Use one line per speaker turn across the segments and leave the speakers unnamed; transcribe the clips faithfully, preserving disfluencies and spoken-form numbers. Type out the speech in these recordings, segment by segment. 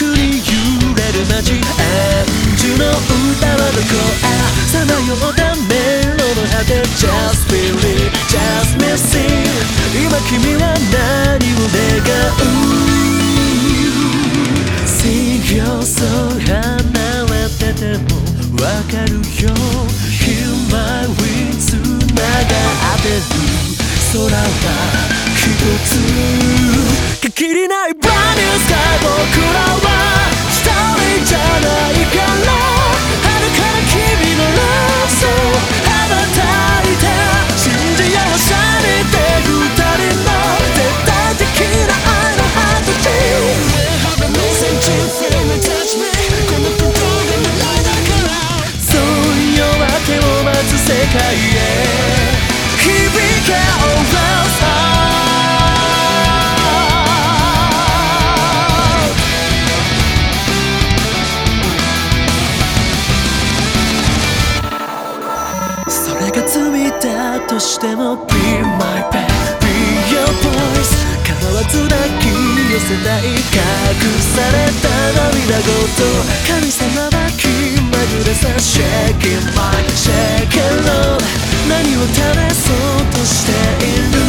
くに揺れる街アンジュの歌はどこあさまよった迷路の果て Just feel it, just missing 今君は何を願う Sing your song 離れててもわかるよ Hear my wind つながってる空は一つ限りない Brand new sky 僕らは一人じゃないから遥かな君の Love Song 羽ばたいて信じようシャリで二人の絶対的な愛のハートビート この心が未来だからそう夜明けを待つ世界へ響け All elseそれが罪だとしても Be my pet, be your voice 構わず抱き寄せたい隠された涙ごと神様は気まぐれさ Shaking my, shaking Lord 何を試そうとしている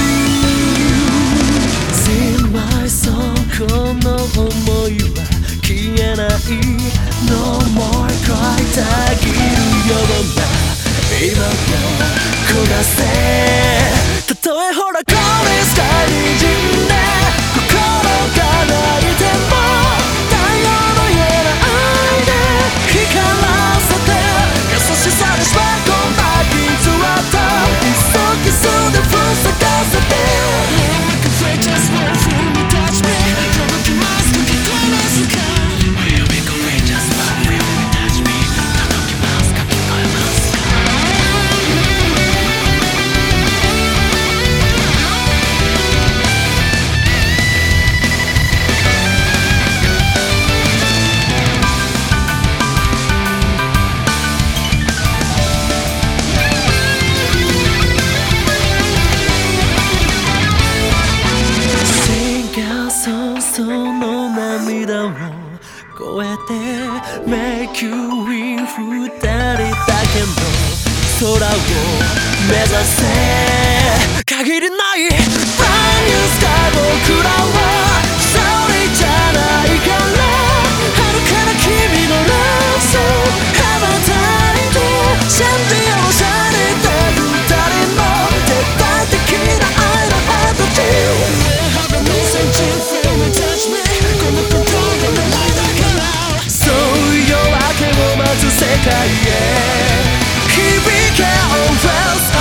Sing my song この想いは消えない No more cry たぎるような今を焦がせたとえほらこれスカイにじんで心が泣いても太陽のような愛で光らせて優しさでしまこんだ傷跡いっそキスでぶっ咲かせて Like a flame just one fool me touch me 届きますか聞こえますか Like a flame just one fool me touch me 届きますか聞こえますか その涙を越えて Make you win 二人だけの空を目指せ限りない Brand new sky 僕らは一人じゃないから遥かな君の Love Song 羽ばたいて信じようシャリで二人の絶対的な愛のハートビート世界へ響け All else